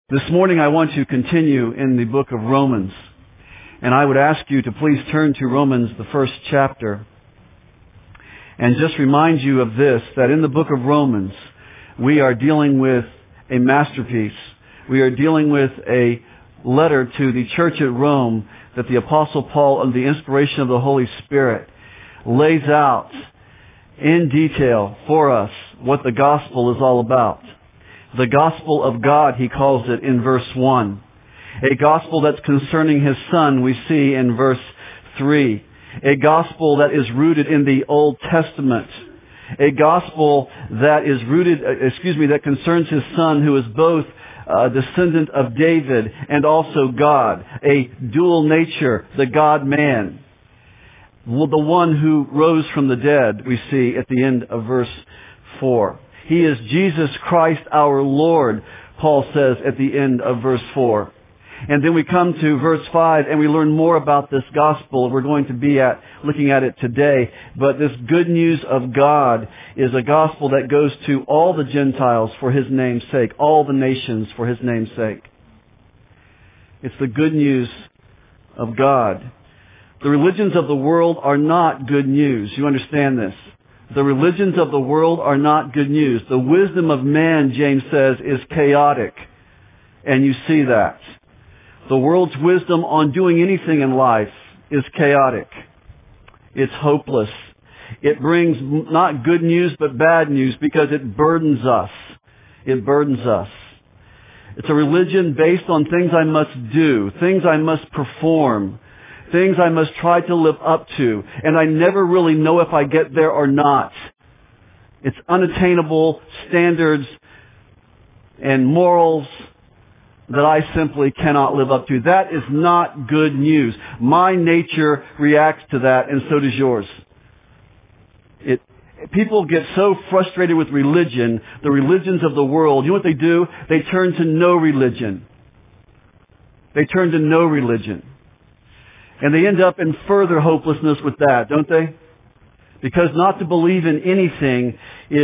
This morning I want to continue in the book of Romans, and I would ask you to please turn to Romans, the first chapter, and just remind you of this, that in the book of Romans we are dealing with a masterpiece. We are dealing with a letter to the church at Rome that the Apostle Paul, under the inspiration of the Holy Spirit, lays out in detail for us what the gospel is all about. The gospel of God, he calls it in verse 1. A gospel that's concerning his Son, we see in verse 3. A gospel that is rooted in the Old Testament. A gospel that is that concerns his Son, who is both a descendant of David and also God. A dual nature, the God-man. The one who rose from the dead, we see at the end of verse 4. He is Jesus Christ our Lord, Paul says at the end of verse 4. And then we come to verse 5 and we learn more about this gospel. We're going to be looking at it today. But this good news of God is a gospel that goes to all the Gentiles for His name's sake, all the nations for His name's sake. It's the good news of God. The religions of the world are not good news. You understand this? The religions of the world are not good news. The wisdom of man, James says, is chaotic. And you see that. The world's wisdom on doing anything in life is chaotic. It's hopeless. It brings not good news but bad news because it burdens us. It burdens us. It's a religion based on things I must do, things I must perform, things I must try to live up to, and I never really know if I get there or not. It's unattainable standards and morals that I simply cannot live up to. That is not good news. My nature reacts to that, and so does yours. People get so frustrated with religion, the religions of the world. You know what they do? They turn to no religion. They turn to no religion. And they end up in further hopelessness with that, don't they? Because not to believe in anything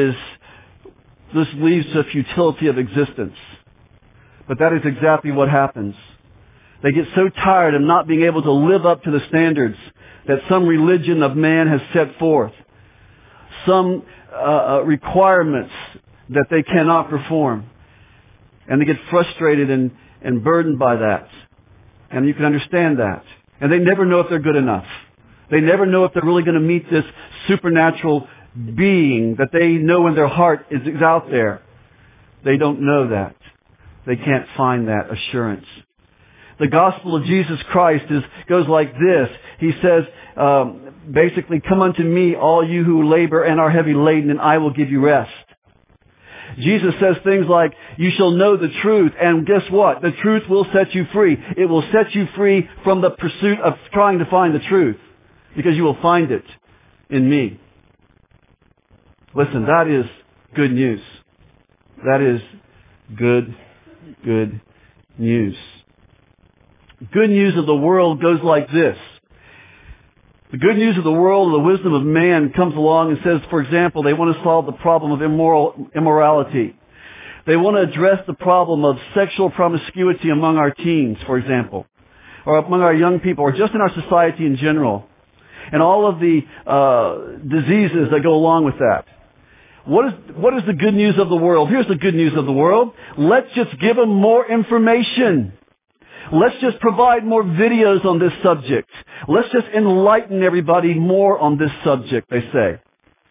this leads to futility of existence. But that is exactly what happens. They get so tired of not being able to live up to the standards that some religion of man has set forth. Some requirements that they cannot perform. And they get frustrated and burdened by that. And you can understand that. And they never know if they're good enough. They never know if they're really going to meet this supernatural being that they know in their heart is out there. They don't know that. They can't find that assurance. The gospel of Jesus Christ goes like this. He says, basically, come unto me, all you who labor and are heavy laden, and I will give you rest. Jesus says things like, you shall know the truth, and guess what? The truth will set you free. It will set you free from the pursuit of trying to find the truth, because you will find it in me. Listen, that is good news. That is good news. Good news of the world goes like this. The good news of the world, the wisdom of man, comes along and says, for example, they want to solve the problem of immorality. They want to address the problem of sexual promiscuity among our teens, for example, or among our young people, or just in our society in general, and all of the diseases that go along with that. What is the good news of the world? Here's the good news of the world. Let's just give them more information. Let's just provide more videos on this subject. Let's just enlighten everybody more on this subject, they say.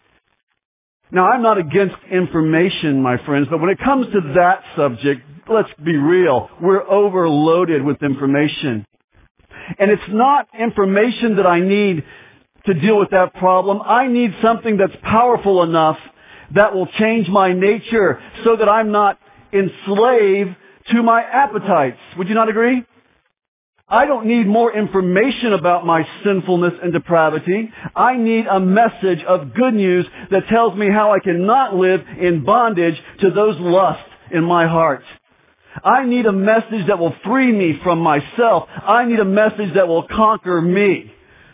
Now, I'm not against information, my friends, but when it comes to that subject, let's be real. We're overloaded with information. And it's not information that I need to deal with that problem. I need something that's powerful enough that will change my nature so that I'm not enslaved to my appetites. Would you not agree? I don't need more information about my sinfulness and depravity. I need a message of good news that tells me how I cannot live in bondage to those lusts in my heart. I need a message that will free me from myself. I need a message that will conquer me.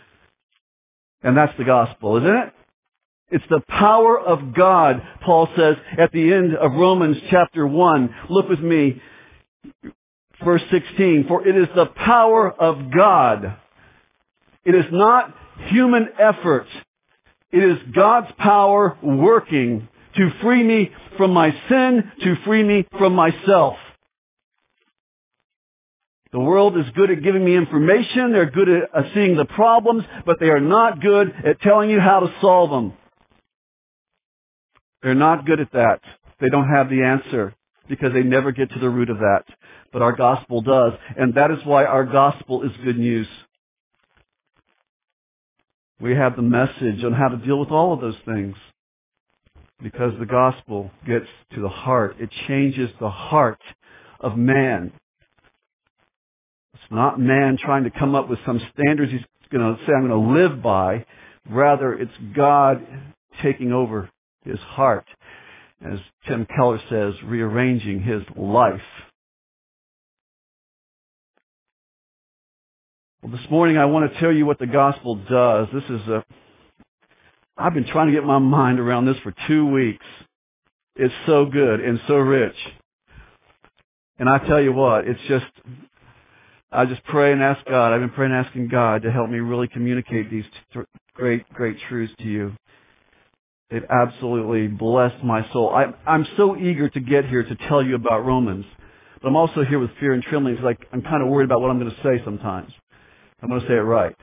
And that's the gospel, isn't it? It's the power of God, Paul says at the end of Romans chapter 1. Look with me Verse 16, for it is the power of God. It is not human effort. It is God's power working to free me from my sin, to free me from myself. The world is good at giving me information. They're good at seeing the problems, but they are not good at telling you how to solve them. They're not good at that. They don't have the answer because they never get to the root of that. But our gospel does, and that is why our gospel is good news. We have the message on how to deal with all of those things because the gospel gets to the heart. It changes the heart of man. It's not man trying to come up with some standards he's going to say, I'm going to live by. Rather, it's God taking over his heart. As Tim Keller says, rearranging his life. Well, this morning I want to tell you what the gospel does. I've been trying to get my mind around this for 2 weeks. It's so good and so rich. And I tell you what, I just pray and ask God. I've been praying and asking God to help me really communicate these great, great truths to you. They've absolutely blessed my soul. I'm so eager to get here to tell you about Romans. But I'm also here with fear and trembling because I'm kind of worried about what I'm going to say sometimes. I'm going to say it right.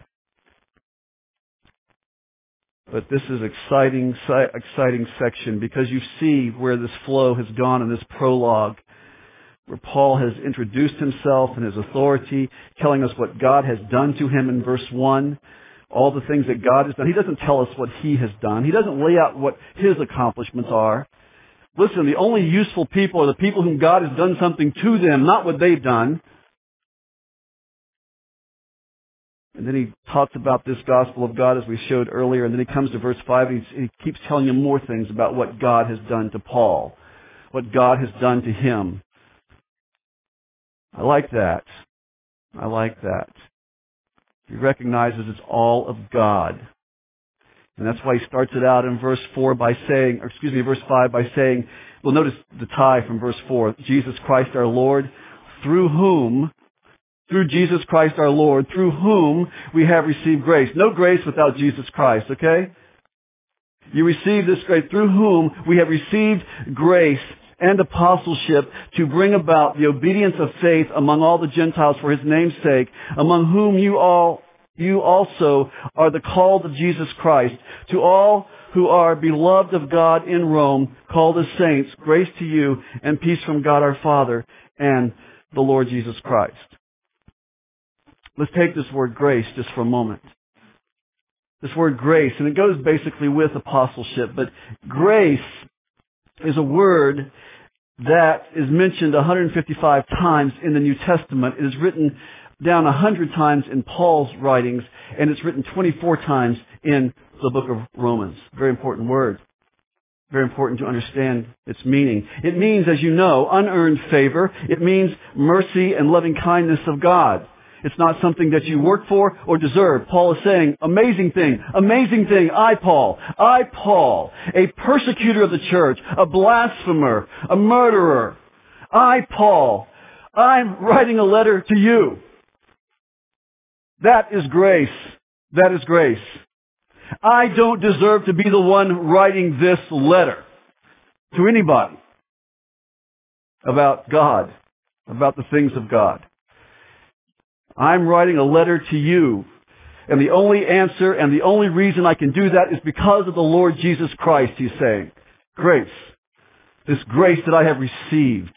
But this is exciting section because you see where this flow has gone in this prologue, where Paul has introduced himself and his authority, telling us what God has done to him in verse 1, all the things that God has done. He doesn't tell us what he has done. He doesn't lay out what his accomplishments are. Listen, the only useful people are the people whom God has done something to them, not what they've done. And then he talks about this gospel of God as we showed earlier, and then he comes to verse 5 and he keeps telling you more things about what God has done to Paul, what God has done to him. I like that. I like that. He recognizes it's all of God. And that's why he starts it out in verse 5 by saying, well, notice the tie from verse 4, Jesus Christ our Lord, through Jesus Christ our Lord, through whom we have received grace. No grace without Jesus Christ, okay? You receive this grace, through whom we have received grace and apostleship to bring about the obedience of faith among all the Gentiles for his name's sake, among whom you also are the called of Jesus Christ. To all who are beloved of God in Rome, called as saints, grace to you and peace from God our Father and the Lord Jesus Christ. Let's take this word grace just for a moment. This word grace, and it goes basically with apostleship, but grace is a word that is mentioned 155 times in the New Testament. It is written down 100 times in Paul's writings, and it's written 24 times in the book of Romans. Very important word. Very important to understand its meaning. It means, as you know, unearned favor. It means mercy and loving kindness of God. It's not something that you work for or deserve. Paul is saying, amazing thing, I, Paul, a persecutor of the church, a blasphemer, a murderer. I, Paul, I'm writing a letter to you. That is grace. That is grace. I don't deserve to be the one writing this letter to anybody about God, about the things of God. I'm writing a letter to you. And the only answer and the only reason I can do that is because of the Lord Jesus Christ, he's saying. Grace. This grace that I have received.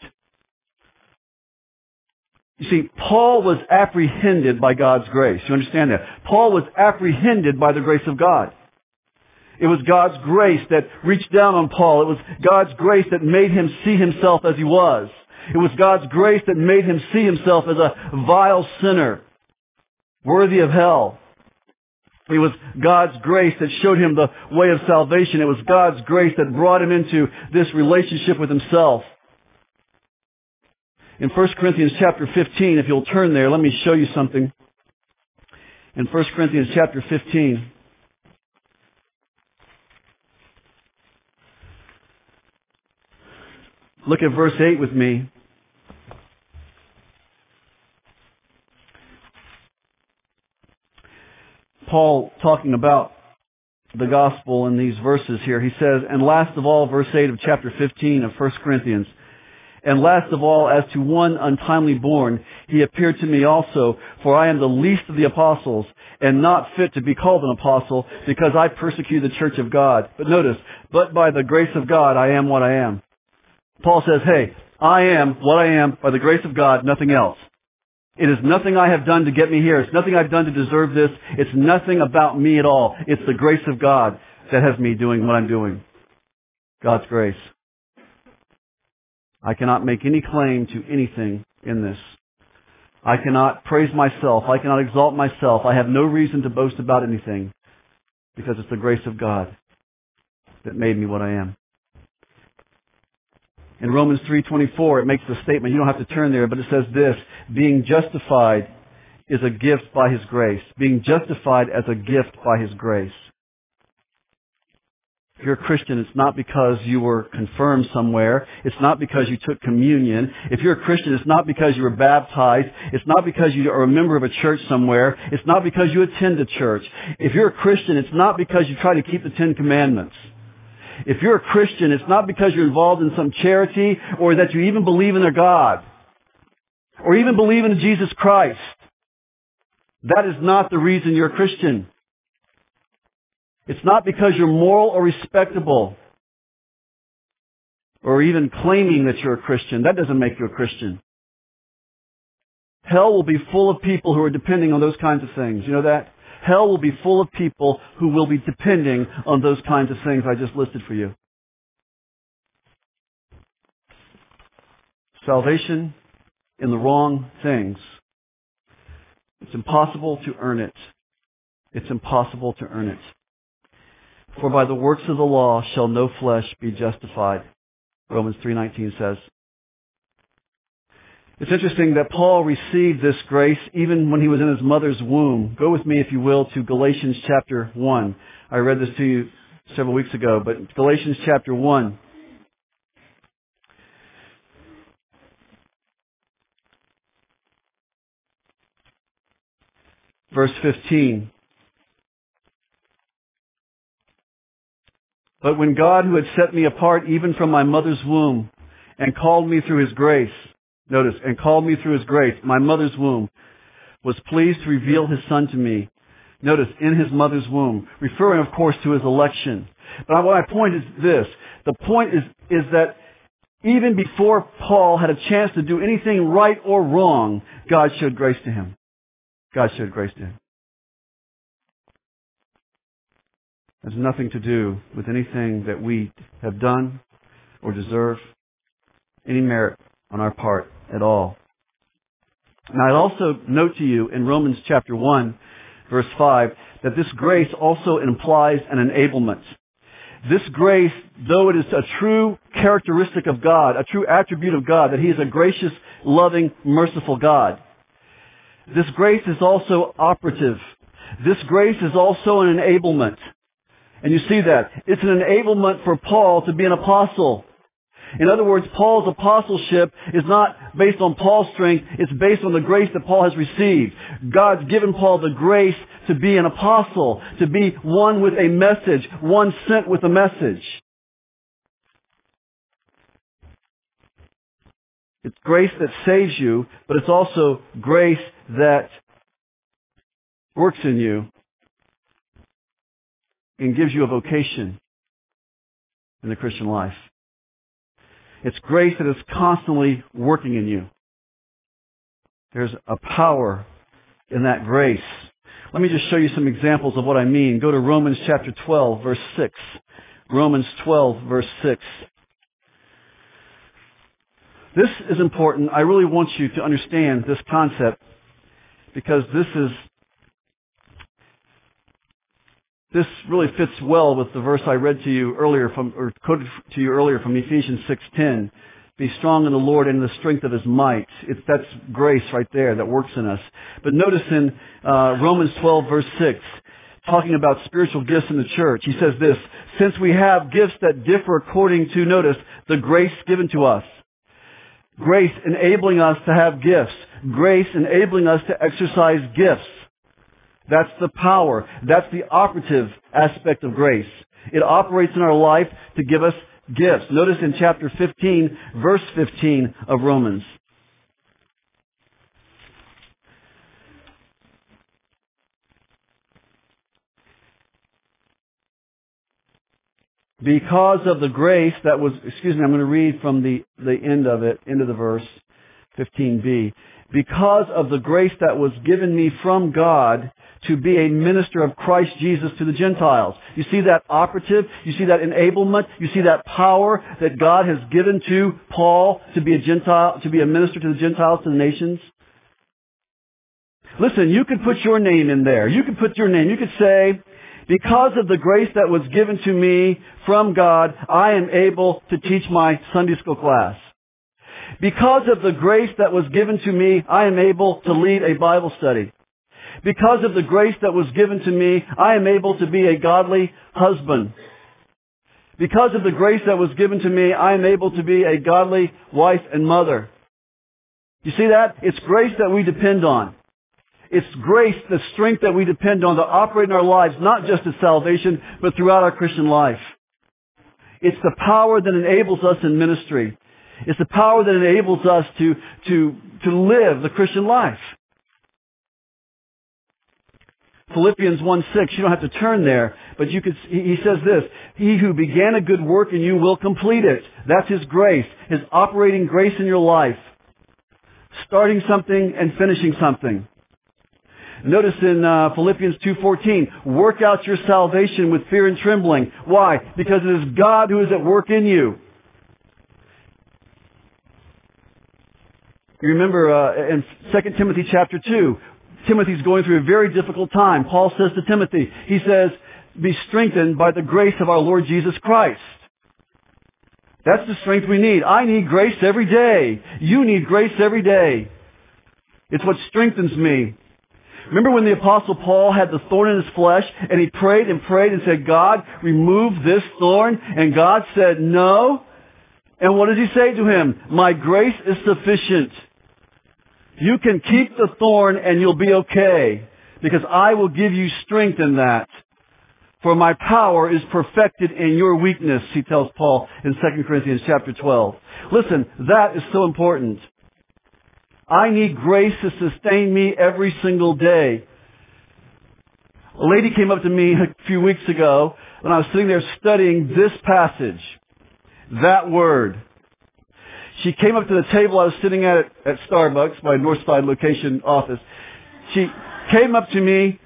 You see, Paul was apprehended by God's grace. You understand that? Paul was apprehended by the grace of God. It was God's grace that reached down on Paul. It was God's grace that made him see himself as he was. It was God's grace that made him see himself as a vile sinner, worthy of hell. It was God's grace that showed him the way of salvation. It was God's grace that brought him into this relationship with himself. In 1 Corinthians chapter 15, if you'll turn there, let me show you something. In 1 Corinthians chapter 15, look at verse 8 with me. Paul talking about the gospel in these verses here. He says, and last of all, verse 8 of chapter 15 of 1 Corinthians, and last of all, as to one untimely born, he appeared to me also, for I am the least of the apostles, and not fit to be called an apostle, because I persecute the church of God. But notice, but by the grace of God, I am what I am. Paul says, hey, I am what I am by the grace of God, nothing else. It is nothing I have done to get me here. It's nothing I've done to deserve this. It's nothing about me at all. It's the grace of God that has me doing what I'm doing. God's grace. I cannot make any claim to anything in this. I cannot praise myself. I cannot exalt myself. I have no reason to boast about anything because it's the grace of God that made me what I am. In Romans 3:24, it makes the statement, you don't have to turn there, but it says this, being justified is a gift by His grace. Being justified as a gift by His grace. If you're a Christian, it's not because you were confirmed somewhere. It's not because you took communion. If you're a Christian, it's not because you were baptized. It's not because you are a member of a church somewhere. It's not because you attend a church. If you're a Christian, it's not because you try to keep the Ten Commandments. If you're a Christian, it's not because you're involved in some charity or that you even believe in a God or even believe in Jesus Christ. That is not the reason you're a Christian. It's not because you're moral or respectable or even claiming that you're a Christian. That doesn't make you a Christian. Hell will be full of people who are depending on those kinds of things. You know that? Hell will be full of people who will be depending on those kinds of things I just listed for you. Salvation in the wrong things. It's impossible to earn it. It's impossible to earn it. For by the works of the law shall no flesh be justified, Romans 3:19 says. It's interesting that Paul received this grace even when he was in his mother's womb. Go with me, if you will, to Galatians chapter 1. I read this to you several weeks ago, but Galatians chapter 1. Verse 15. But when God, who had set me apart even from my mother's womb, and called me through His grace, notice, and called me through His grace, my mother's womb, was pleased to reveal His Son to me. Notice, in His mother's womb, referring, of course, to His election. But what my point is this. The point is that even before Paul had a chance to do anything right or wrong, God showed grace to him. God showed grace to him. It has nothing to do with anything that we have done or deserve, any merit on our part at all. Now, I'd also note to you in Romans chapter 1, verse 5, that this grace also implies an enablement. This grace, though it is a true characteristic of God, a true attribute of God, that He is a gracious, loving, merciful God, this grace is also operative. This grace is also an enablement. And you see that. It's an enablement for Paul to be an apostle. In other words, Paul's apostleship is not based on Paul's strength. It's based on the grace that Paul has received. God's given Paul the grace to be an apostle, to be one with a message, one sent with a message. It's grace that saves you, but it's also grace that works in you and gives you a vocation in the Christian life. It's grace that is constantly working in you. There's a power in that grace. Let me just show you some examples of what I mean. Go to Romans chapter 12, verse 6. Romans 12, verse 6. This is important. I really want you to understand this concept because this really fits well with the verse I read to you earlier or quoted to you earlier from Ephesians 6:10. Be strong in the Lord and in the strength of His might. That's grace right there that works in us. But notice in Romans 12, verse 6, talking about spiritual gifts in the church, he says this, since we have gifts that differ according to, notice, the grace given to us. Grace enabling us to have gifts. Grace enabling us to exercise gifts. That's the power. That's the operative aspect of grace. It operates in our life to give us gifts. Notice in chapter 15, verse 15 of Romans. Because of the grace that was, I'm going to read from the end of it, end of the verse, 15b. Because of the grace that was given me from God to be a minister of Christ Jesus to the Gentiles. You see that operative? You see that enablement? You see that power that God has given to Paul to be a Gentile, to be a minister to the Gentiles, to the nations? Listen, you could put your name in there. You could put your name. You could say, because of the grace that was given to me from God, I am able to teach my Sunday school class. Because of the grace that was given to me, I am able to lead a Bible study. Because of the grace that was given to me, I am able to be a godly husband. Because of the grace that was given to me, I am able to be a godly wife and mother. You see that? It's grace that we depend on. It's grace, the strength that we depend on to operate in our lives, not just at salvation, but throughout our Christian life. It's the power that enables us in ministry. It's the power that enables us to live the Christian life. Philippians 1:6, you don't have to turn there, but he says this, He who began a good work in you will complete it. That's His grace, His operating grace in your life. Starting something and finishing something. Notice in Philippians 2:14, work out your salvation with fear and trembling. Why? Because it is God who is at work in you. You remember in 2 Timothy chapter 2, Timothy's going through a very difficult time. Paul says to Timothy, he says, be strengthened by the grace of our Lord Jesus Christ. That's the strength we need. I need grace every day. You need grace every day. It's what strengthens me. Remember when the Apostle Paul had the thorn in his flesh and he prayed and prayed and said, God, remove this thorn. And God said, no. And what does he say to him? My grace is sufficient. You can keep the thorn and you'll be okay because I will give you strength in that. For my power is perfected in your weakness, he tells Paul in 2 Corinthians chapter 12. Listen, that is so important. I need grace to sustain me every single day. A lady came up to me a few weeks ago when I was sitting there studying this passage, that word. She came up to the table I was sitting at Starbucks, my Northside location office. She came up to me,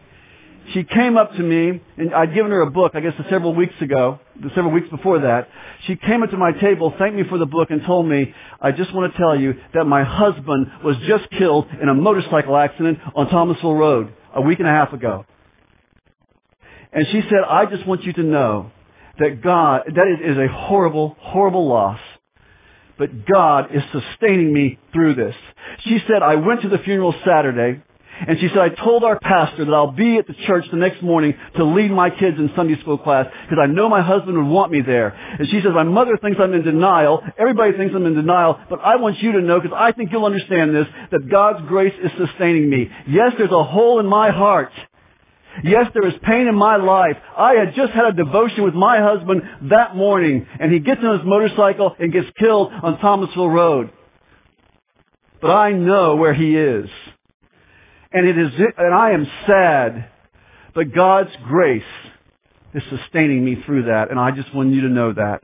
and I'd given her a book, I guess several weeks before that. She came up to my table, thanked me for the book, and told me, I just want to tell you that my husband was just killed in a motorcycle accident on Thomasville Road a week and a half ago. And she said, I just want you to know that that is a horrible, horrible loss. But God is sustaining me through this. She said, I went to the funeral Saturday, and she said, I told our pastor that I'll be at the church the next morning to lead my kids in Sunday school class because I know my husband would want me there. And she says, my mother thinks I'm in denial. Everybody thinks I'm in denial. But I want you to know, because I think you'll understand this, that God's grace is sustaining me. Yes, there's a hole in my heart. Yes, there is pain in my life. I had just had a devotion with my husband that morning, and he gets on his motorcycle and gets killed on Thomasville Road. But I know where he is. And I am sad, but God's grace is sustaining me through that, and I just want you to know that.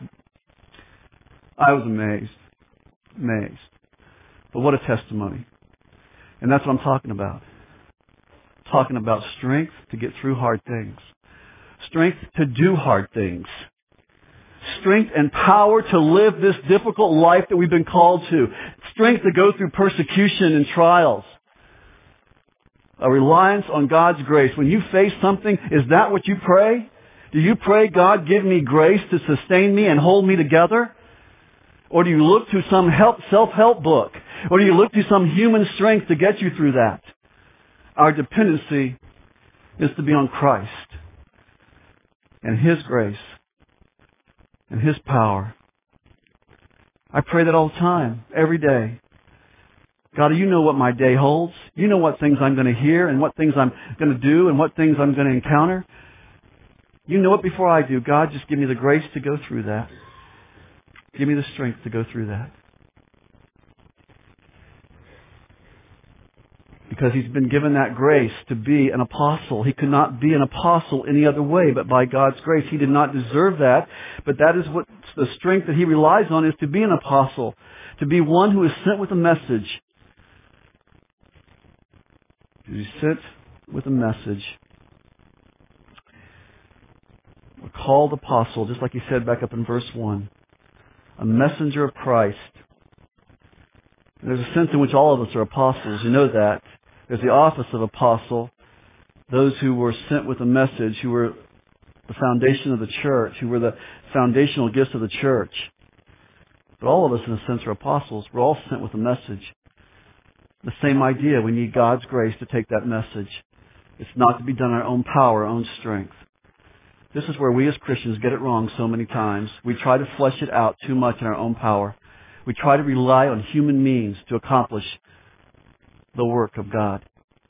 I was amazed. But what a testimony. And that's what I'm talking about. Talking about strength to get through hard things. Strength to do hard things. Strength and power to live this difficult life that we've been called to. Strength to go through persecution and trials. A reliance on God's grace. When you face something, is that what you pray? Do you pray, God, give me grace to sustain me and hold me together? Or do you look to some self-help book? Or do you look to some human strength to get you through that? Our dependency is to be on Christ and His grace and His power. I pray that all the time, every day. God, you know what my day holds. You know what things I'm going to hear and what things I'm going to do and what things I'm going to encounter. You know it before I do. God, just give me the grace to go through that. Give me the strength to go through that. Because he's been given that grace to be an apostle. He could not be an apostle any other way but by God's grace. He did not deserve that, but that is what the strength that he relies on, is to be an apostle, to be one who is sent with a message. To be sent with a message. A called apostle, just like he said back up in verse 1. A messenger of Christ. And there's a sense in which all of us are apostles. You know that. There's the office of apostle. Those who were sent with a message, who were the foundation of the church, who were the foundational gifts of the church. But all of us, in a sense, are apostles. We're all sent with a message. The same idea. We need God's grace to take that message. It's not to be done in our own power, our own strength. This is where we as Christians get it wrong so many times. We try to flesh it out too much in our own power. We try to rely on human means to accomplish the work of God.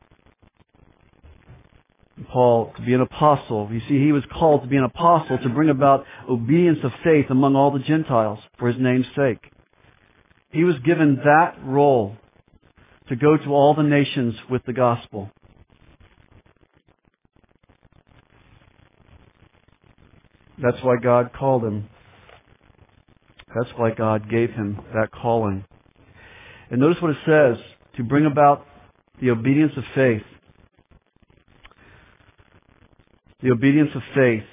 Paul, to be an apostle, you see, he was called to be an apostle to bring about obedience of faith among all the Gentiles for his name's sake. He was given that role to go to all the nations with the gospel. That's why God called him. That's why God gave him that calling. And notice what it says, to bring about the obedience of faith. The obedience of faith.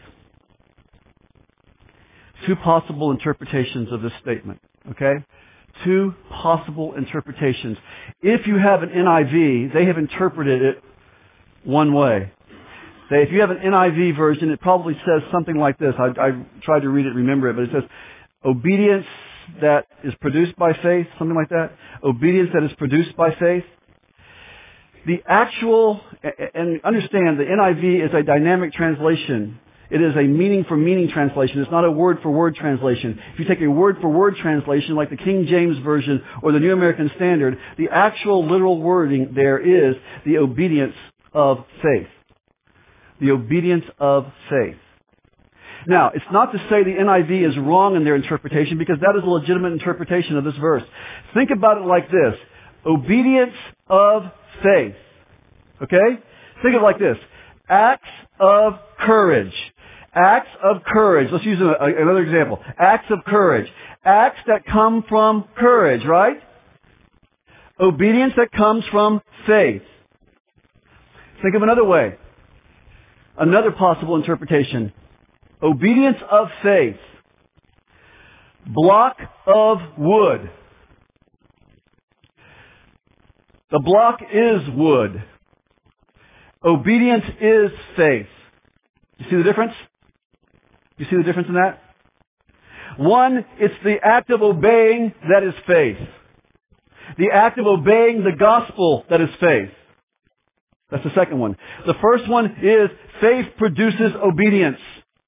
Two possible interpretations of this statement, okay? Two possible interpretations. If you have an NIV, they have interpreted it one way. If you have an NIV version, it probably says something like this. I tried to read it, remember it, but it says, obedience that is produced by faith, something like that. Obedience that is produced by faith. The actual, and understand, the NIV is a dynamic translation. It is a meaning for meaning translation. It's not a word for word translation. If you take a word for word translation like the King James Version or the New American Standard, the actual literal wording there is the obedience of faith. The obedience of faith. Now, it's not to say the NIV is wrong in their interpretation, because that is a legitimate interpretation of this verse. Think about it like this. Obedience of faith. Okay? Think of it like this. Acts of courage. Acts of courage. Let's use another example. Acts of courage. Acts that come from courage, right? Obedience that comes from faith. Think of another way. Another possible interpretation. Obedience of faith. Block of wood. The block is wood. Obedience is faith. You see the difference? You see the difference in that? One, it's the act of obeying that is faith. The act of obeying the gospel that is faith. That's the second one. The first one is faith produces obedience.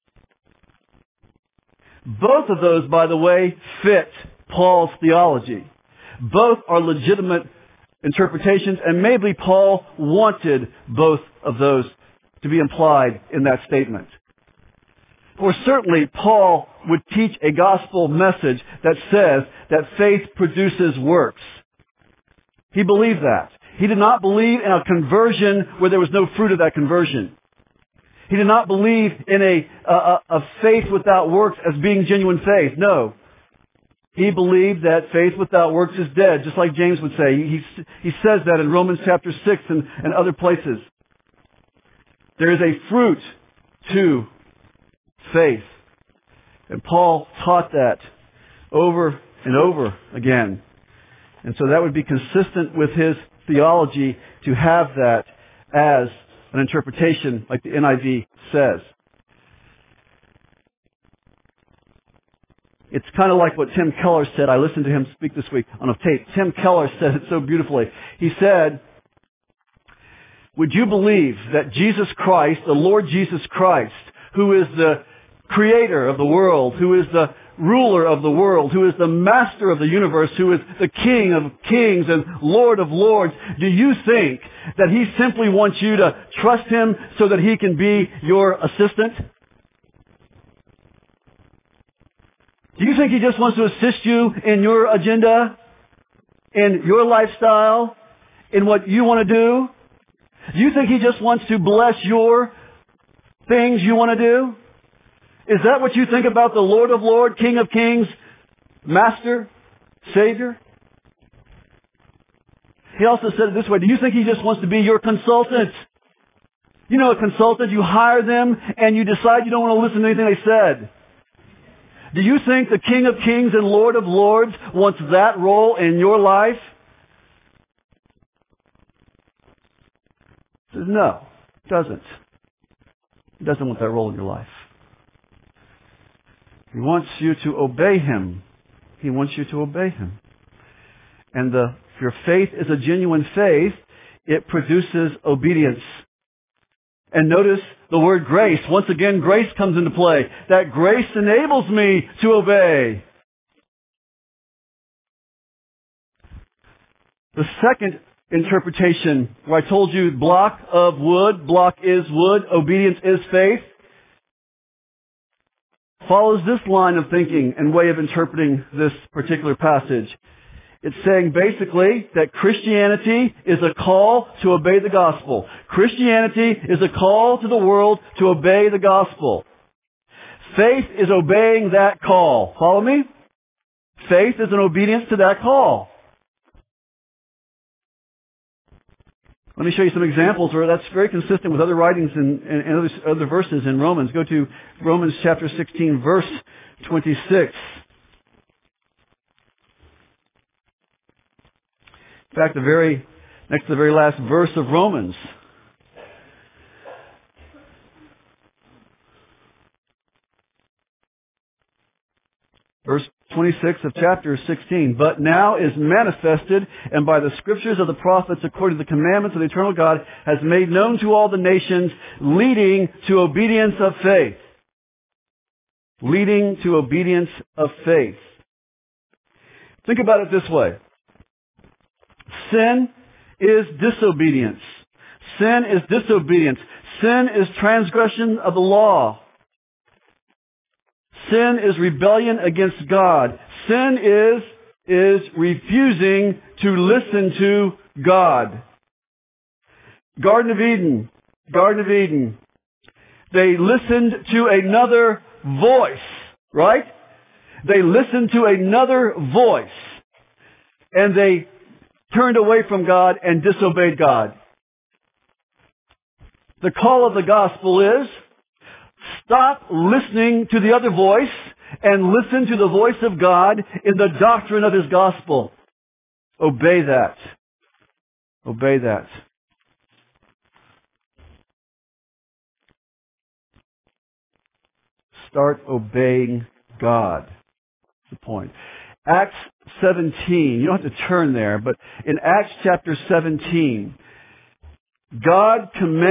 Both of those, by the way, fit Paul's theology. Both are legitimate interpretations, and maybe Paul wanted both of those to be implied in that statement. For certainly, Paul would teach a gospel message that says that faith produces works. He believed that. He did not believe in a conversion where there was no fruit of that conversion. He did not believe in a faith without works as being genuine faith. No. He believed that faith without works is dead, just like James would say. He says that in Romans chapter 6 and other places. There is a fruit to faith. And Paul taught that over and over again. And so that would be consistent with his theology to have that as an interpretation like the NIV says. It's kind of like what Tim Keller said. I listened to him speak this week on a tape. Tim Keller said it so beautifully. He said, would you believe that Jesus Christ, the Lord Jesus Christ, who is the creator of the world, who is the ruler of the world, who is the master of the universe, who is the King of kings and Lord of lords, do you think that He simply wants you to trust Him so that He can be your assistant? Do you think He just wants to assist you in your agenda, in your lifestyle, in what you want to do? Do you think He just wants to bless your things you want to do? Is that what you think about the Lord of lords, King of kings, Master, Savior? He also said it this way. Do you think He just wants to be your consultant? You know a consultant, you hire them and you decide you don't want to listen to anything they said. Do you think the King of kings and Lord of lords wants that role in your life? He says, no, He doesn't. He doesn't want that role in your life. He wants you to obey Him. He wants you to obey Him. And if your faith is a genuine faith, it produces obedience. And notice the word grace. Once again, grace comes into play. That grace enables me to obey. The second interpretation, where I told you block of wood, block is wood, obedience is faith, follows this line of thinking and way of interpreting this particular passage. It's saying basically that Christianity is a call to obey the gospel. Christianity is a call to the world to obey the gospel. Faith is obeying that call. Follow me? Faith is an obedience to that call. Let me show you some examples where that's very consistent with other writings and other verses in Romans. Go to Romans chapter 16, verse 26. In fact, next to the very last verse of Romans. Verse 26 of chapter 16. But now is manifested, and by the scriptures of the prophets, according to the commandments of the eternal God, has made known to all the nations, leading to obedience of faith. Leading to obedience of faith. Think about it this way. Sin is disobedience. Sin is disobedience. Sin is transgression of the law. Sin is rebellion against God. Sin is refusing to listen to God. Garden of Eden. They listened to another voice, right? They listened to another voice. And they turned away from God and disobeyed God. The call of the gospel is, stop listening to the other voice and listen to the voice of God in the doctrine of His gospel. Obey that. Obey that. Start obeying God. That's the point. Acts 17. You don't have to turn there, but in Acts chapter 17, God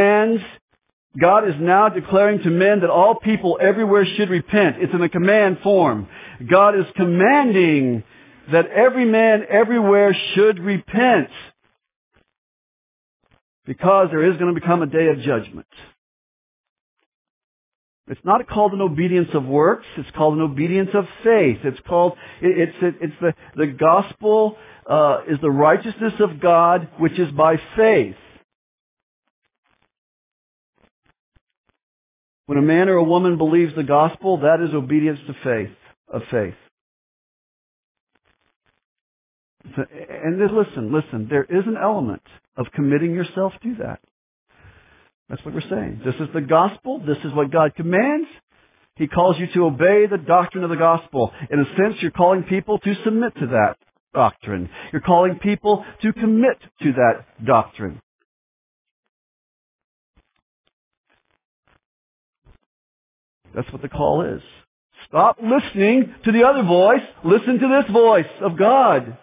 is now declaring to men that all people everywhere should repent. It's in a command form. God is commanding that every man everywhere should repent, because there is going to become a day of judgment. It's not called an obedience of works. It's called an obedience of faith. It's the gospel is the righteousness of God, which is by faith. When a man or a woman believes the gospel, that is obedience to faith, of faith. And listen, there is an element of committing yourself to that. That's what we're saying. This is the gospel. This is what God commands. He calls you to obey the doctrine of the gospel. In a sense, you're calling people to submit to that doctrine. You're calling people to commit to that doctrine. That's what the call is. Stop listening to the other voice. Listen to this voice of God.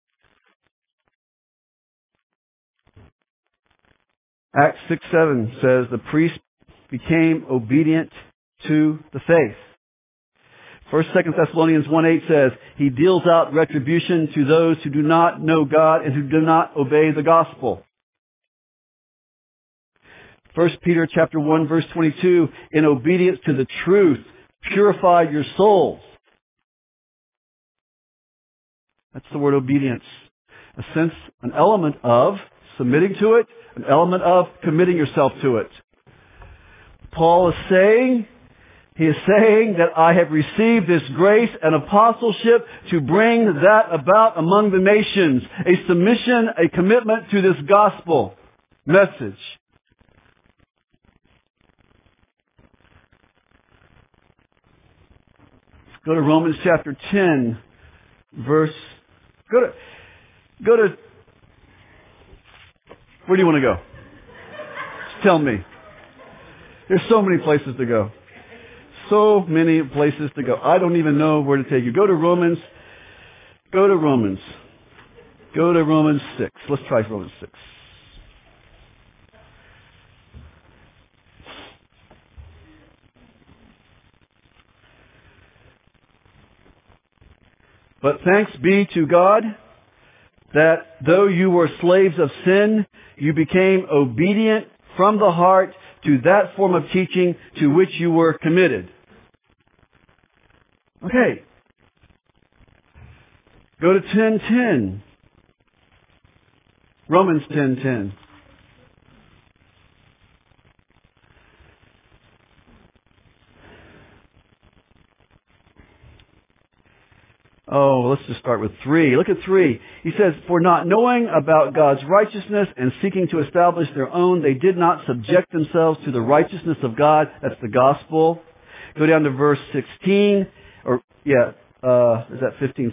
Acts 6:7 says the priest became obedient to the faith. First, 2 Thessalonians 1:8 says, He deals out retribution to those who do not know God and who do not obey the gospel. 1 Peter chapter 1 verse 22, in obedience to the truth, purify your souls. That's the word obedience. A sense, an element of submitting to it, an element of committing yourself to it. Paul is saying, he is saying that I have received this grace and apostleship to bring that about among the nations. A submission, a commitment to this gospel message. Go to Romans chapter 10, verse, go to, where do you want to go? Just tell me. There's so many places to go. So many places to go. I don't even know where to take you. Go to Romans. Go to Romans 6. Let's try Romans 6. But thanks be to God that though you were slaves of sin, you became obedient from the heart to that form of teaching to which you were committed. Okay. Go to 10:10. Romans 10:10. Oh, let's just start with 3. Look at 3. He says, for not knowing about God's righteousness and seeking to establish their own, they did not subject themselves to the righteousness of God. That's the gospel. Go down to verse 16. Is that 15?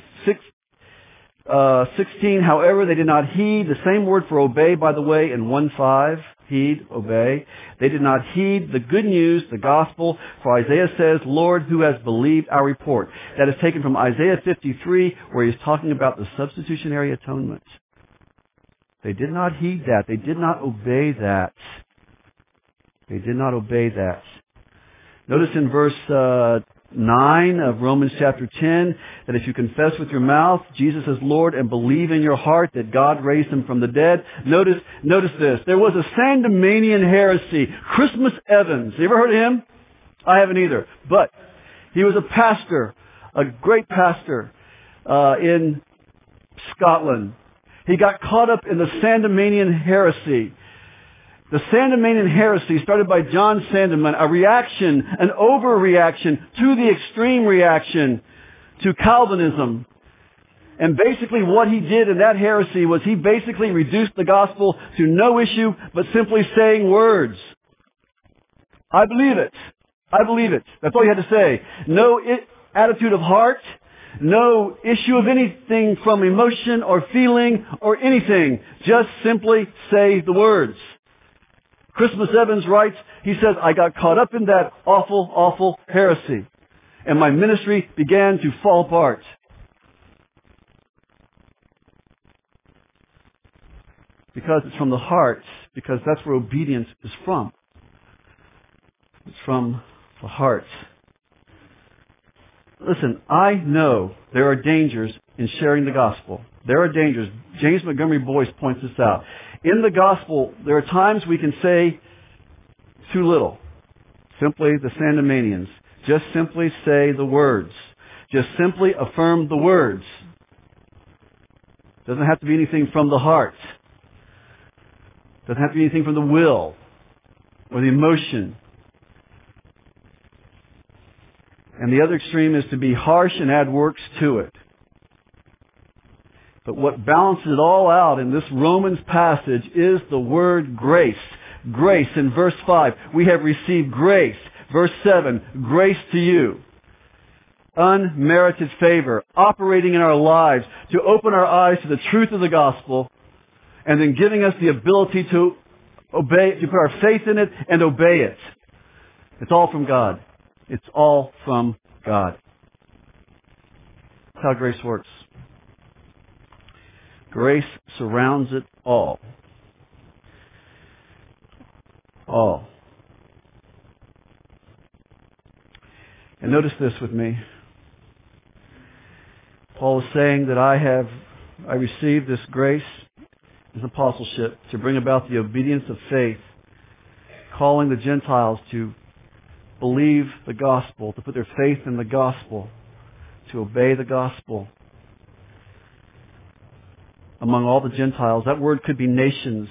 16, however, they did not heed. The same word for obey, by the way, in 1:5. Heed, obey. They did not heed the good news, the gospel. For Isaiah says, Lord, who has believed our report? That is taken from Isaiah 53, where he's talking about the substitutionary atonement. They did not heed that. They did not obey that. They did not obey that. Notice in verse 9 of Romans chapter 10 that if you confess with your mouth Jesus as Lord and believe in your heart that God raised him from the dead. Notice this. There was a Sandemanian heresy. Christmas Evans. You ever heard of him? I haven't either. But he was a pastor, a great pastor in Scotland. He got caught up in the Sandemanian heresy. The Sandemanian heresy started by John Sandeman, a reaction, an overreaction to the extreme reaction to Calvinism. And basically what he did in that heresy was he basically reduced the gospel to no issue but simply saying words. I believe it. I believe it. That's all he had to say. No attitude of heart. No issue of anything from emotion or feeling or anything. Just simply say the words. Christmas Evans writes, he says, I got caught up in that awful, awful heresy. And my ministry began to fall apart. Because it's from the heart. Because that's where obedience is from. It's from the heart. Listen, I know there are dangers in sharing the gospel. There are dangers. James Montgomery Boyce points this out. In the gospel, there are times we can say too little. Simply the Sandemanians. Just simply say the words. Just simply affirm the words. Doesn't have to be anything from the heart. Doesn't have to be anything from the will or the emotion. And the other extreme is to be harsh and add works to it. But what balances it all out in this Romans passage is the word grace. Grace in verse 5. We have received grace. Verse 7. Grace to you. Unmerited favor. Operating in our lives to open our eyes to the truth of the gospel. And then giving us the ability to obey, to put our faith in it and obey it. It's all from God. It's all from God. That's how grace works. Grace surrounds it all. All. And notice this with me. Paul is saying that I received this grace, this apostleship, to bring about the obedience of faith, calling the Gentiles to believe the gospel, to put their faith in the gospel, to obey the gospel. Among all the Gentiles, that word could be nations.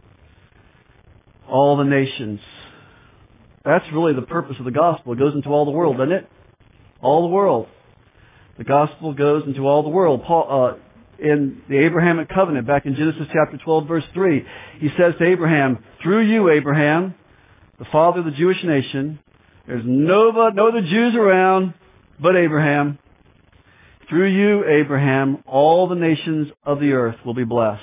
All the nations. That's really the purpose of the gospel. It goes into all the world, doesn't it? All the world. The gospel goes into all the world. Paul, in the Abrahamic covenant, back in Genesis chapter 12, verse 3, he says to Abraham, through you, Abraham, the father of the Jewish nation, there's no other Jews around but Abraham. Through you, Abraham, all the nations of the earth will be blessed.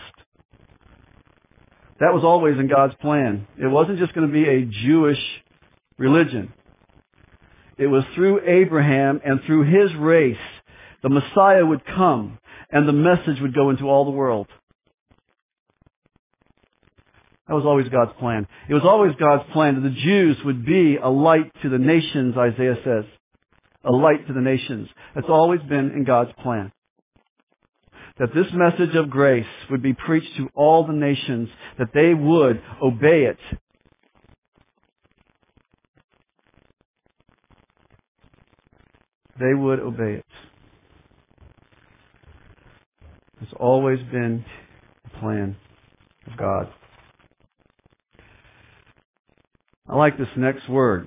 That was always in God's plan. It wasn't just going to be a Jewish religion. It was through Abraham and through his race, the Messiah would come and the message would go into all the world. That was always God's plan. It was always God's plan that the Jews would be a light to the nations, Isaiah says. A light to the nations. That's always been in God's plan. That this message of grace would be preached to all the nations, that they would obey it. They would obey it. It's always been the plan of God. I like this next word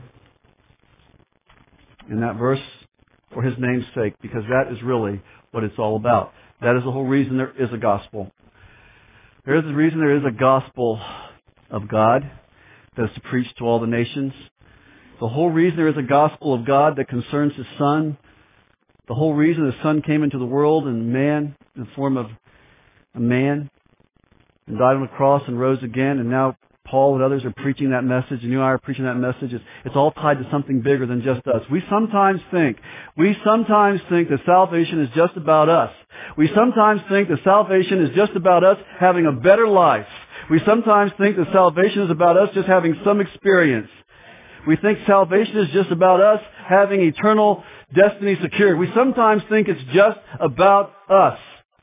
in that verse, for His name's sake, because that is really what it's all about. That is the whole reason there is a gospel. There is the reason there is a gospel of God that is to preach to all the nations. The whole reason there is a gospel of God that concerns His Son. The whole reason the Son came into the world in the form of a man, and died on the cross and rose again, and now Paul and others are preaching that message, and you and I are preaching that message. It's all tied to something bigger than just us. We sometimes think that salvation is just about us. We sometimes think that salvation is just about us having a better life. We sometimes think that salvation is about us just having some experience. We think salvation is just about us having eternal destiny secured. We sometimes think it's just about us.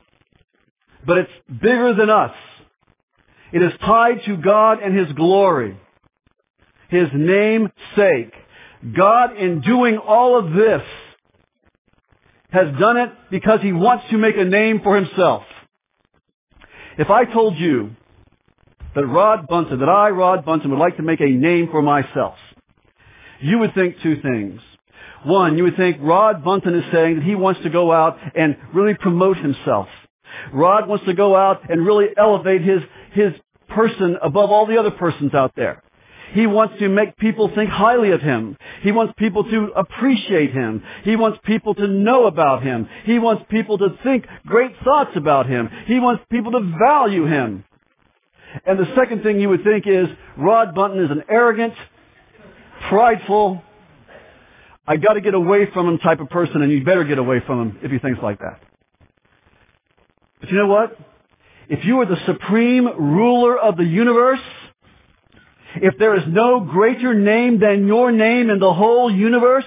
But it's bigger than us. It is tied to God and His glory. His name's sake. God, in doing all of this, has done it because He wants to make a name for Himself. If I told you that Rod Bunton, would like to make a name for myself, you would think two things. One, you would think Rod Bunton is saying that he wants to go out and really promote himself. Rod wants to go out and really elevate his person above all the other persons out there. He wants to make people think highly of him. He wants people to appreciate him. He wants people to know about him. He wants people to think great thoughts about him. He wants people to value him. And the second thing you would think is Rod Bunton is an arrogant, prideful, I got to get away from him type of person, and you better get away from him if he thinks like that. But you know what? If you are the supreme ruler of the universe, if there is no greater name than your name in the whole universe,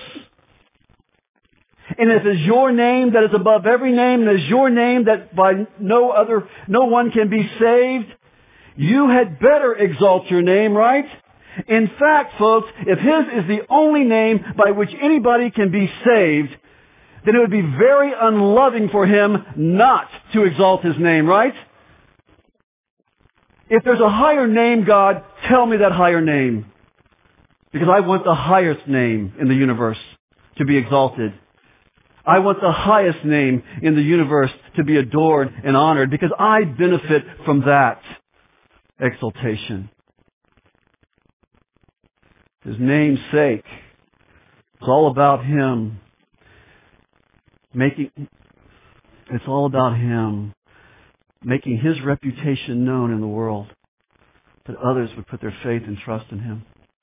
and if it is your name that is above every name, and it is your name that by no one can be saved, you had better exalt your name, right? In fact, folks, if His is the only name by which anybody can be saved, then it would be very unloving for Him not to exalt His name, right? If there's a higher name, God, tell me that higher name. Because I want the highest name in the universe to be exalted. I want the highest name in the universe to be adored and honored because I benefit from that exaltation. His name's sake. It's all about Him. It's all about Him making His reputation known in the world, that others would put their faith and trust in Him.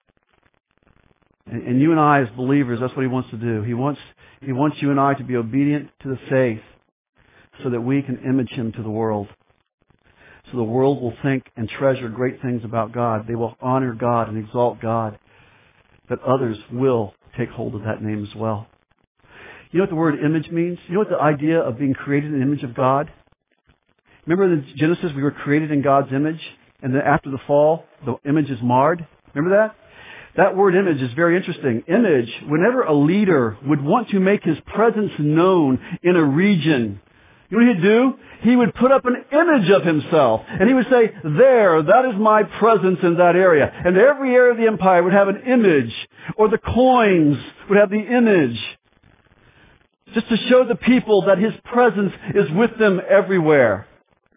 And you and I as believers, that's what He wants to do. He wants you and I to be obedient to the faith so that we can image Him to the world. So the world will think and treasure great things about God. They will honor God and exalt God. That others will take hold of that name as well. You know what the word image means? You know what the idea of being created in the image of God? Remember in Genesis, we were created in God's image, and then after the fall, the image is marred? Remember that? That word image is very interesting. Image, whenever a leader would want to make his presence known in a region, you know what he'd do? He would put up an image of himself, and he would say, there, that is my presence in that area. And every area of the empire would have an image, or the coins would have the image, just to show the people that his presence is with them everywhere.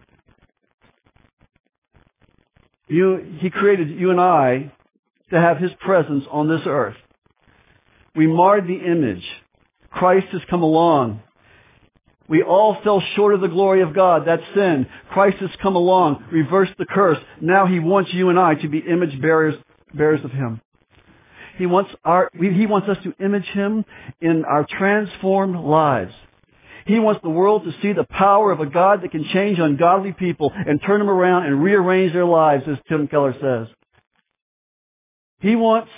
He created you and I to have his presence on this earth. We marred the image. Christ has come along. We all fell short of the glory of God. That's sin. Christ has come along, reversed the curse. Now he wants you and I to be image bearers of him. He wants us to image him in our transformed lives. He wants the world to see the power of a God that can change ungodly people and turn them around and rearrange their lives, as Tim Keller says. He wants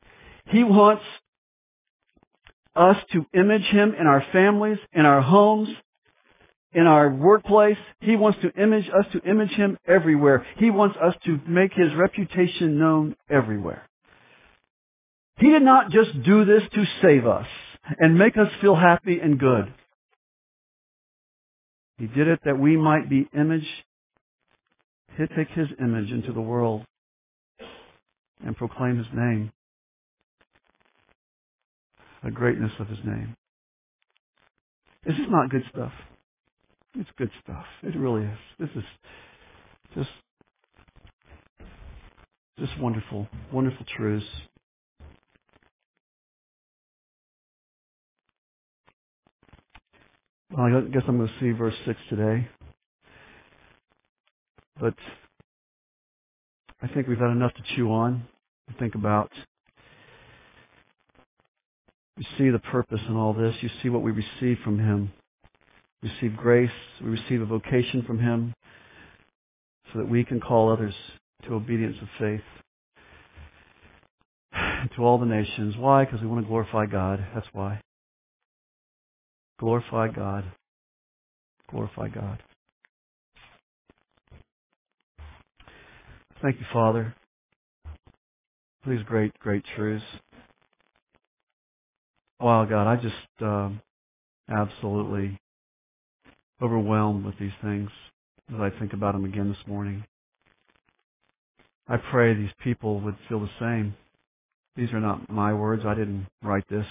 us to image him in our families, in our homes, in our workplace. He wants us to image him everywhere. He wants us to make his reputation known everywhere. He did not just do this to save us and make us feel happy and good. He did it that we might be He'd take his image into the world and proclaim his name, the greatness of his name. This is not good stuff. It's good stuff. It really is. This is just wonderful, wonderful truths. Well, I guess I'm going to see verse 6 today. But I think we've had enough to chew on, to think about. You see the purpose in all this. You see what we receive from him. We receive grace. We receive a vocation from him so that we can call others to obedience of faith. To all the nations. Why? Because we want to glorify God. That's why. Glorify God. Glorify God. Thank you, Father, for these great, great truths. Wow, God, I just absolutely overwhelmed with these things as I think about them again this morning. I pray these people would feel the same. These are not my words. I didn't write this.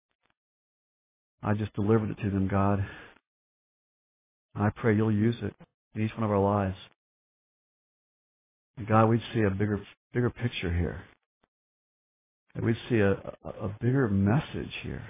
I just delivered it to them, God. I pray you'll use it in each one of our lives. And God, we'd see a bigger picture here. That we'd see a bigger message here.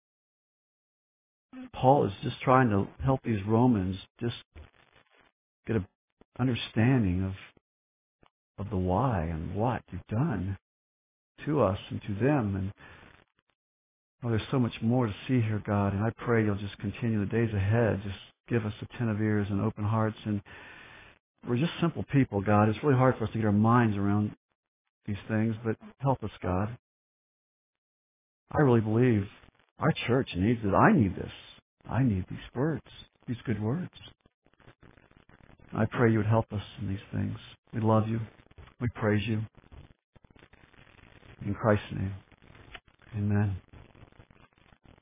Paul is just trying to help these Romans just get an understanding of the why and what you've done to us and to them. And there's so much more to see here, God. And I pray you'll just continue the days ahead. Just give us attentive ears and open hearts. And we're just simple people, God. It's really hard for us to get our minds around these things, but help us, God. I really believe our church needs it. I need this. I need these words, these good words. I pray you would help us in these things. We love you. We praise you. In Christ's name, amen.